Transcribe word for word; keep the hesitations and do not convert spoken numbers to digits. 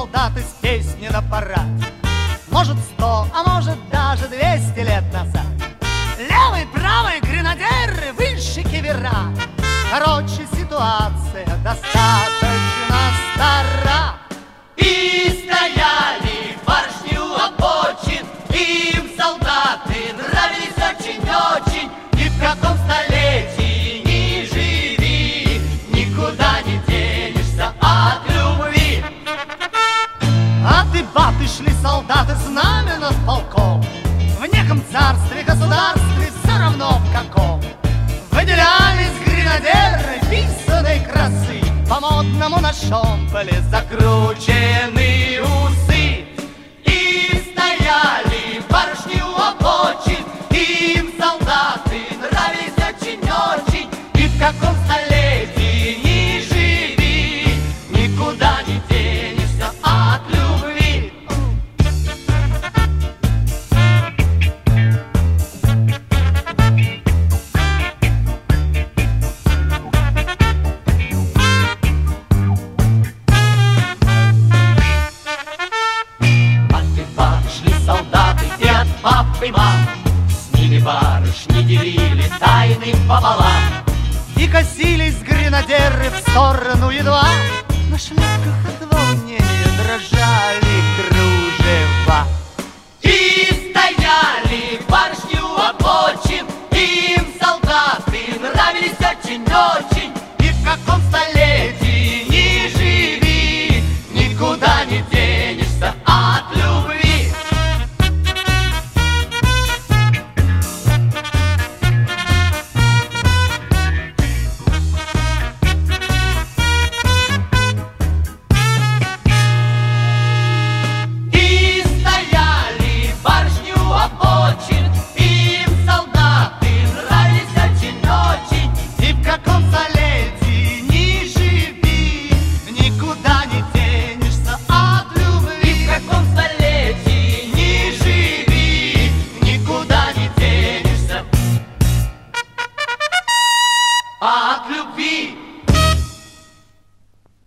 солдаты с песни на парад. Может, сто, а может, даже двести лет назад. Левый, правый, гренадеры, выше кивера. Короче, ситуация достаточно стара. И стояли барышни у обочин, им солдаты нравились очень-очень. Ни в каком столетии не живи, никуда не денешься от любви. А ты, баты, шли солдаты знамена с полком. В неком царстве, государстве, все равно в каком. Выделялись гренадеры писаной красы. По-модному на шомполе закручены усы. И стояли барышни у обочин, им солдаты нравились очень-очень. И в каком столетии не живи, никуда не денешься от любви. Солдаты и от пап и мам, с ними барышни делили тайны пополам. И косились гренадеры в сторону едва на шляпках